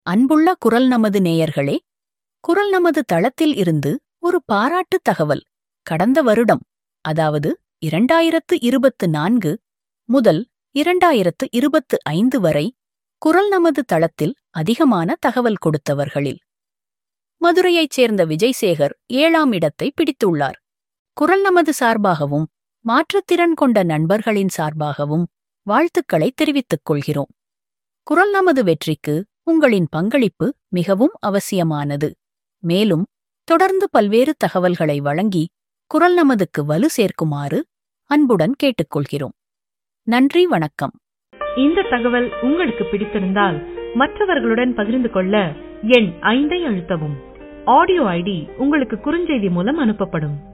அன்புள்ள குரல் நமது நேயர்களே, குரல் நமது தளத்தில் இருந்து ஒரு பாராட்டு தகவல். கடந்த வருடம், அதாவது 2024 முதல் 2025 வரை குரல் நமது தளத்தில் அதிகமான தகவல் கொடுத்தவர்களில் மதுரையைச் சேர்ந்த விஜய்சேகர் 7ஆம் இடத்தை பிடித்துள்ளார். குரல் நமது சார்பாகவும் மாற்றுத்திறன் கொண்ட நண்பர்களின் சார்பாகவும் வாழ்த்துக்களை தெரிவித்துக் கொள்கிறோம். குரல் நமது வெற்றிக்கு உங்களின் பங்களிப்பு மிகவும் அவசியமானது. மேலும் தொடர்ந்து பல்வேறு தகவல்களை வழங்கி குரல் நமதுக்கு வலு சேர்க்குமாறு அன்புடன் கேட்டுக்கொள்கிறோம். நன்றி, வணக்கம். இந்த தகவல் உங்களுக்கு பிடித்திருந்தால் மற்றவர்களுடன் பகிர்ந்து கொள்ள எண் 5 அழுத்தவும். ஆடியோ ஐடி உங்களுக்கு குறுஞ்செய்தி மூலம் அனுப்பப்படும்.